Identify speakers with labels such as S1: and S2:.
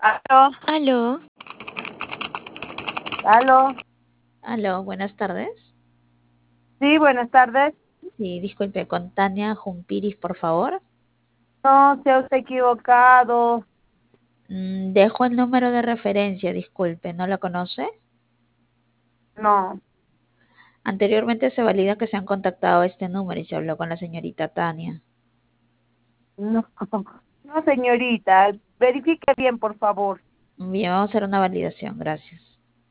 S1: Aló,
S2: Aló,
S1: aló.
S2: aló, buenas tardes.
S1: Sí, buenas tardes.
S2: Sí, disculpe, con Tania Jumpiris, por favor.
S1: No, se ha usted equivocado.
S2: Dejo el número de referencia, disculpe, ¿no la conoce?
S1: No,
S2: Anteriormente se valida que se han contactado a este número y se habló con la señorita Tania.
S1: no, no, señorita. Verifique bien, por favor.
S2: Bien, vamos a hacer una validación, gracias.